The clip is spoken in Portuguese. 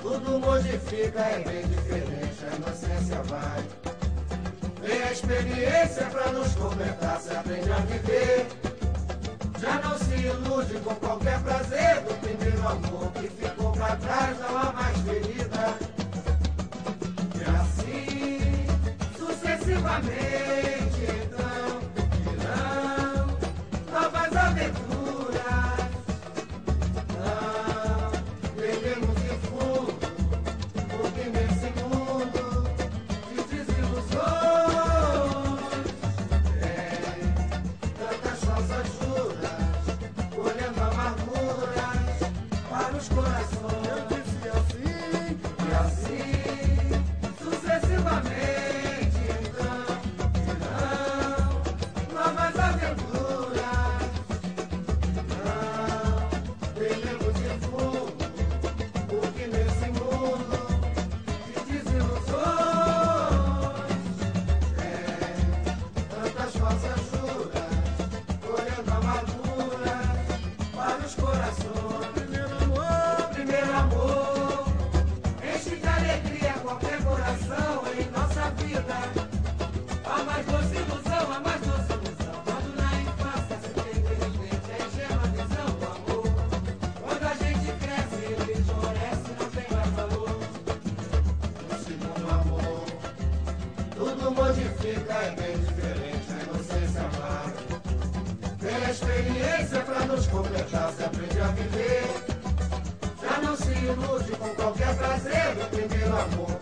tudo modifica, é bem diferente, a inocência vai. Vem a experiência pra nos completar, se aprende a viver. Já não se ilude com qualquer prazer do primeiro amor que ficou pra trás, não há mais ferida. E assim, sucessivamente, então, virão novas aventuras. Não devemos ir fundo, porque nesse mundo de desilusões tantas falsas juras, colhendo amarguras para os corações. Eu disse assim, e assim, sucessivamente, então, virão novas aventuras. Não devemos ir fundo, porque nesse mundo de desilusões tantas falsas juras, colhendo amarguras para os corações. Primeiro amor, enche de alegria qualquer coração em nossa vida. A mais doce ilusão, a mais doce ilusão, quando na infância se tem de repente a ingênua visão do amor. Quando a gente cresce, ele esmorece, não tem mais valor. No segundo amor, tudo modifica, é bem diferente, a inocência vai. Tem a experiência pra nos completar, se aprende a viver. Já não se ilude com qualquer prazer do primeiro amor